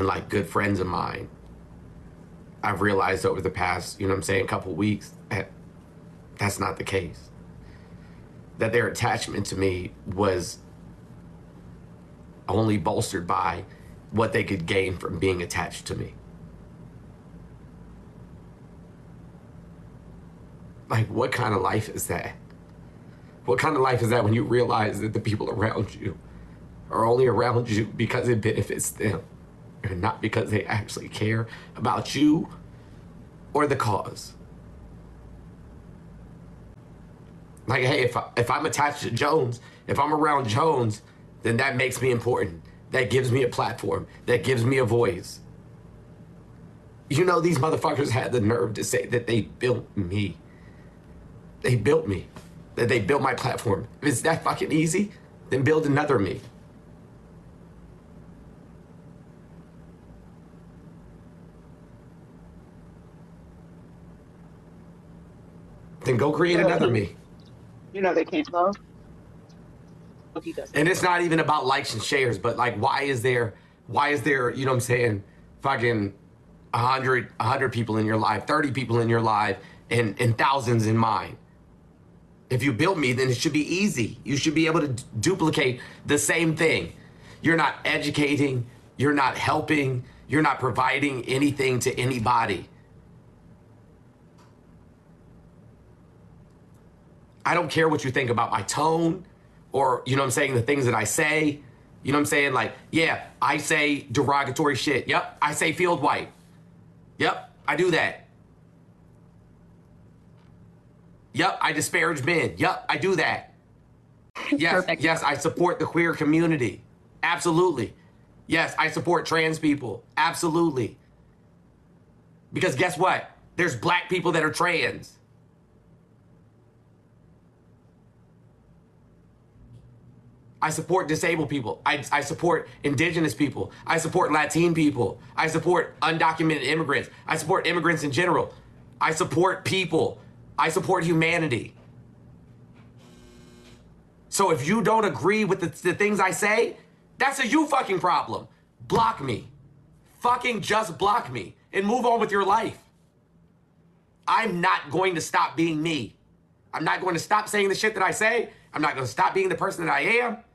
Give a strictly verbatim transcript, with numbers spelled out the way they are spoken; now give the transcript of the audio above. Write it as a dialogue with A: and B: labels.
A: and like good friends of mine, I've realized over the past, you know what I'm saying, couple weeks, that that's not the case. That their attachment to me was only bolstered by what they could gain from being attached to me. Like, what kind of life is that? What kind of life is that when you realize that the people around you are only around you because it benefits them and not because they actually care about you or the cause? Like, hey, if, I, if I'm attached to Jones, if I'm around Jones, then that makes me important. That gives me a platform. That gives me a voice. You know, these motherfuckers had the nerve to say that they built me. They built me. That they built my platform. If it's that fucking easy, then build another me. Then go create
B: You know,
A: another me.
B: You know they can't love.
A: And it's not even about likes and shares, but like, why is there, why is there, you know what I'm saying, fucking a hundred, a hundred people in your life, thirty people in your life, and, and thousands in mine? If you build me, then it should be easy. You should be able to d- duplicate the same thing. You're not educating, you're not helping, you're not providing anything to anybody. I don't care what you think about my tone or, you know what I'm saying, the things that I say. You know what I'm saying? Like, yeah, I say derogatory shit. Yep, I say field white. Yep, I do that. Yep, I disparage men. Yep, I do that. Yes,
C: Perfect.
A: Yes, I support the queer community. Absolutely. Yes, I support trans people. Absolutely. Because guess what? There's black people that are trans. I support disabled people. I, I support indigenous people. I support Latin people. I support undocumented immigrants. I support immigrants in general. I support people. I support humanity. So if you don't agree with the, the things I say, that's a you fucking problem. Block me. Fucking just block me and move on with your life. I'm not going to stop being me. I'm not going to stop saying the shit that I say. I'm not going to stop being the person that I am.